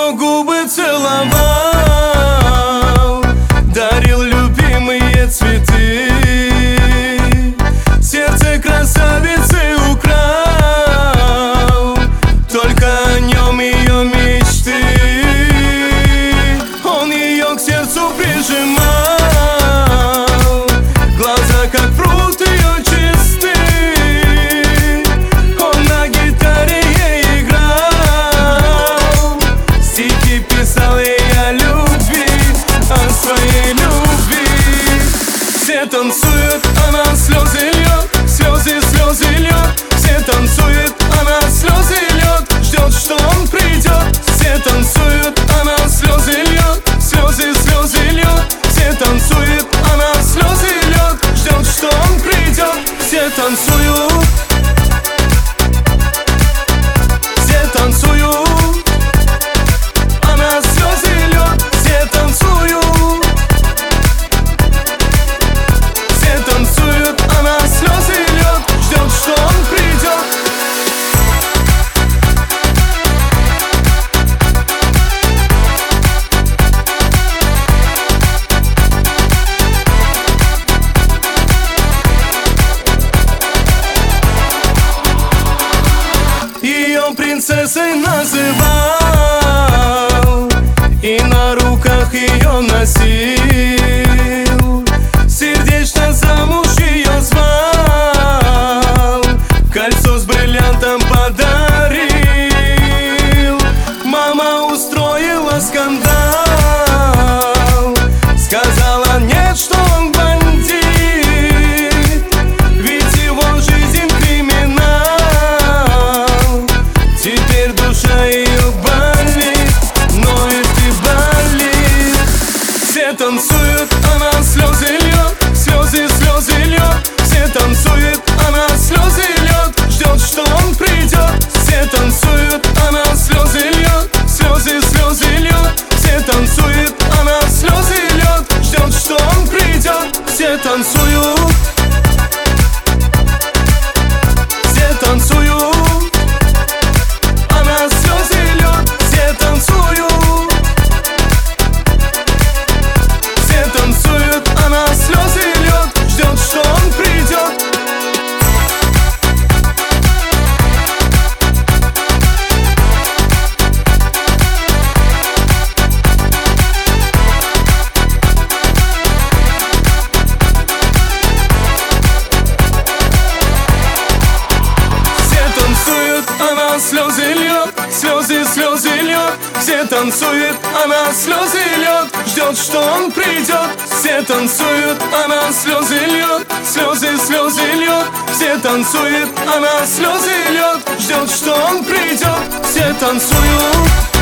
ее губы целовал, дарил любимые цветы, сердце красавицы украл, только о нем ее мечты. Он ее к сердцу прижимал, глаза как пруд ее чисты. Он на гитаре ей играл, стихи писал ей о любви, о своей любви. Все танцуют, она слезы льет, слезы, слезы льет. Все танцуют, она слезы льет, ждет, что он придет. Все танцуют, она слезы льет, слезы, слезы льет. Все танцуют, она слезы льет, ждет, что он придет. Все танцуют, все танцуют, она слезы льет. Все танцуют, все танцуют, она слезы льет, ждет, что он придет. Ее принцессой называл и на руках ее носил, сердечно замуж ее звал, кольцо с бриллиантом подарил. Мама устроила скандал, сказала нет, что он бандит, ведь его жизнь криминал. Теперь душа ее болит, ноет и болит. Все танцуют, она слезы льет, слезы, слезы льет. Все танцуют, она слезы льет, ждет, что он придет. Все танцуют, она слезы льет, слезы, слезы льет. Все танцуют, она слезы льет, ждет, что он придет. Все танцуют, все танцуют, она слезы льет. Все танцуют, все танцуют, она слезы льет, ждет, что он придет. Она слезы льет, слезы, слезы льет. Все танцуют, она слезы льет, ждет, что он придет. Все танцуют, она слезы льет, слезы, слезы льет. Все танцуют, она слезы льет, ждет, что он придет. Все танцуют.